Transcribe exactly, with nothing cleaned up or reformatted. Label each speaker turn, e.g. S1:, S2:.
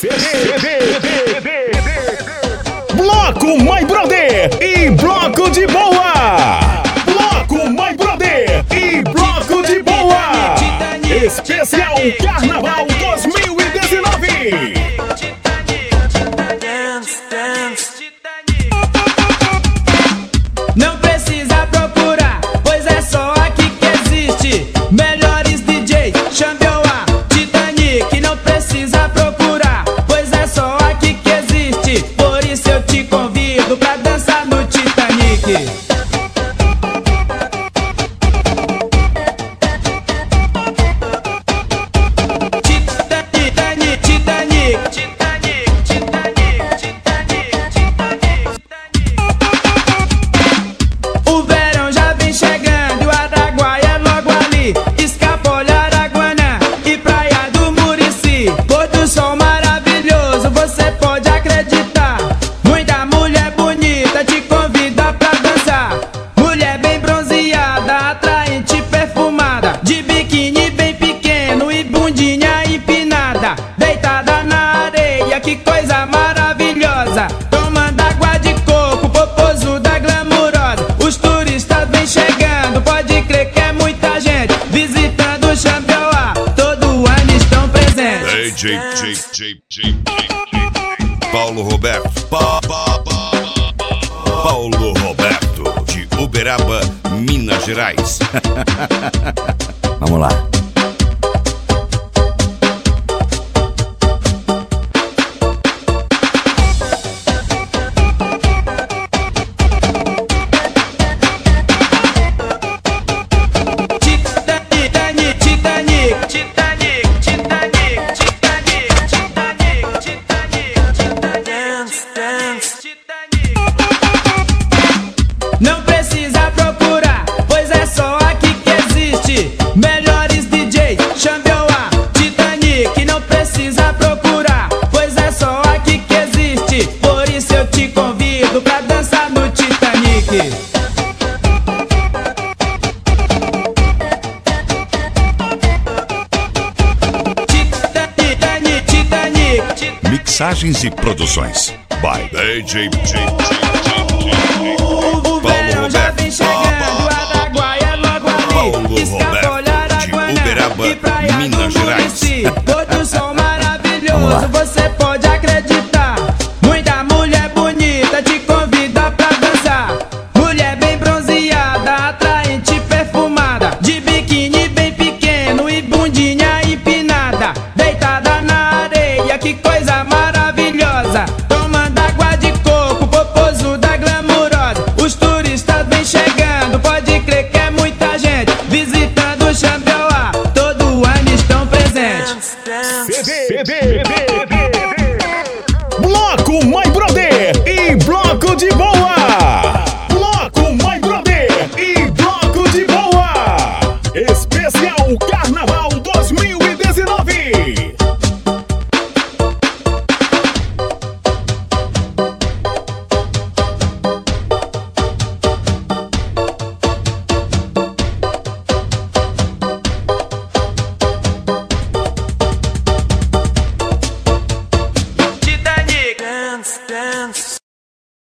S1: Bloco My Brother e Bloco de Boa. Bloco My Brother e Bloco de Boa. Especial Carnaval dois mil e dezenove.
S2: Não precisa procurar, pois é só aqui que existe. Melhores D Js, chame a Titanic. Não precisa procurar, pois é só aqui que existe. Por isso eu te convido pra dançar no Titanic. Titanic, Titanic, Titanic, Titanic, Titanic, Titanic. O verão já vem chegando e o Araguaia é logo ali. Escapolha, Araguana e Praia do Murici. Pôr do sol maravilhoso, você pode acreditar. Muita mulher bonita te convida pra dançar. Mulher bem bronzeada, atraente, perfumada, de biquíni bem pequeno e bundinha empinada, deitada na areia, que coisa maravilhosa. Tomando água de coco, popozuda glamurosa. Os turistas vêm chegando, pode crer que é muita gente visitando o Xambioá. Todo ano estão presentes.
S3: Ei, J, J, J, J, J, Paulo Roberto. Pa, pa, pa, Paulo Roberto, de Uberaba, Minas Gerais.
S4: Vamos lá.
S2: Titanic, Titanic, Titanic, Titanic, Titanic, Titanic, Titanic, Titanic. Não precisa procurar, pois é só aqui que existe. Melhores D Js, chame a Titanic. Não precisa procurar, pois é só aqui que existe. Por isso eu te convido pra dançar no Titanic. Titanic, Titanic, Titanic.
S3: Mixagens e produções by D J, J, J, J,
S2: O verão já vem chegando, o Araguaia é logo ali. Escapolha, Araguana e Praia
S3: Minas
S2: do
S3: Gerais.
S2: Murici. Pôr do sol
S4: Vamos lá.
S2: maravilhoso, você pode acreditar. Muita mulher bonita te convida pra dançar. Mulher bem bronzeada, atraente, perfumada, de biquíni bem pequeno e bundinha empinada, deitada na areia, que coisa maravilhosa. Tomando água de coco, popozuda glamurosa. Os turistas vêm chegando, pode crer que é muita gente visitando o Xambioá. Todo ano estão presentes.
S1: Bebê,